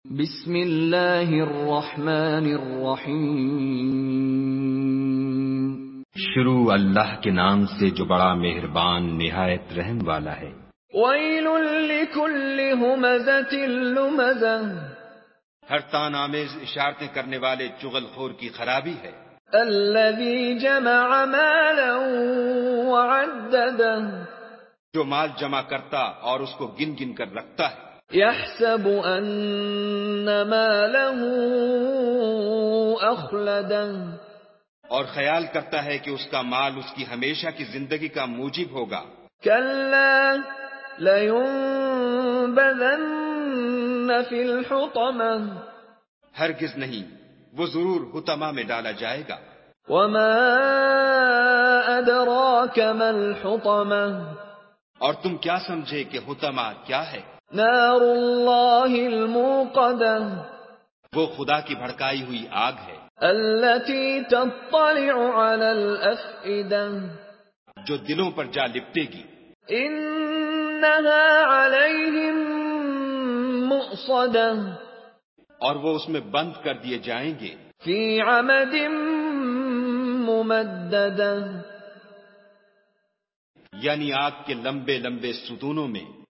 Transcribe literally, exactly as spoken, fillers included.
بسم اللہ الرحمن الرحیم۔ شروع اللہ کے نام سے جو بڑا مہربان نہایت رحم والا ہے۔ ویل لکل ہمزۃ لمزہ، ہر طعن آمیز اشارتیں کرنے والے چغل خور کی خرابی ہے۔ الذی جمع مالا وعددہ، جو مال جمع کرتا اور اس کو گن گن کر رکھتا ہے۔ یحسب ان مالہ اخلدہ، اور خیال کرتا ہے کہ اس کا مال اس کی ہمیشہ کی زندگی کا موجب ہوگا۔ کلا لینبذن فی الحطمہ، ہرگز نہیں، وہ ضرور حطمہ میں ڈالا جائے گا۔ وما ادراک ما الحطمہ، اور تم کیا سمجھے کہ حطمہ کیا ہے؟ نار اللہ الموقدہ، وہ خدا کی بھڑکائی ہوئی آگ ہے، التي تطلع على الافئدہ، جو دلوں پر جا لپٹے گی۔ انها علیہم مؤصدہ، اور وہ اس میں بند کر دیے جائیں گے۔ فی عمد ممددہ، یعنی آگ کے لمبے لمبے ستونوں میں۔